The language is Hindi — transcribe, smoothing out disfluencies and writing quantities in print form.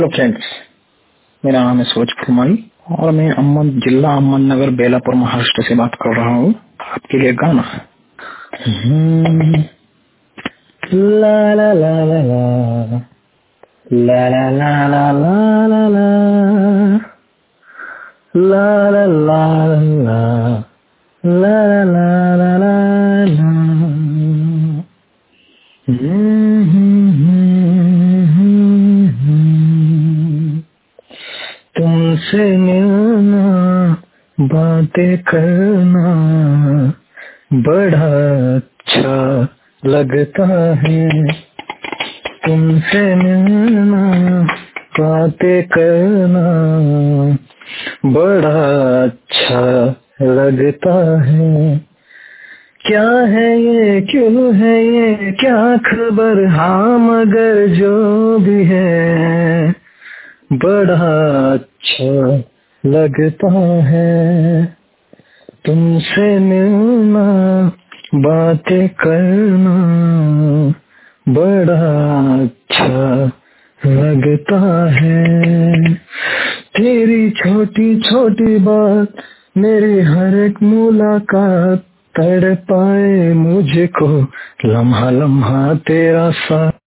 हेलो फ्रेंड्स, मेरा नाम है सूरज कुमारी और मैं जिला अहमदनगर बेलापुर महाराष्ट्र से बात कर रहा हूँ। आपके लिए गाना ला ला ला ला ला ला ला ला ला ला ला ला ला ला ला ला तुमसे मिलना, बातें करना बड़ा अच्छा लगता है। तुमसे मिलना, बातें करना बड़ा अच्छा लगता है। क्या है ये, क्यों है ये, क्या खबर, हाँ मगर जो भी है बड़ा अच्छा लगता है। तुमसे मिलना, बातें करना बड़ा अच्छा लगता है। तेरी छोटी छोटी बात, मेरी हर एक मुलाकात तड़पाए मुझको, लम्हा लम्हा तेरा साथ।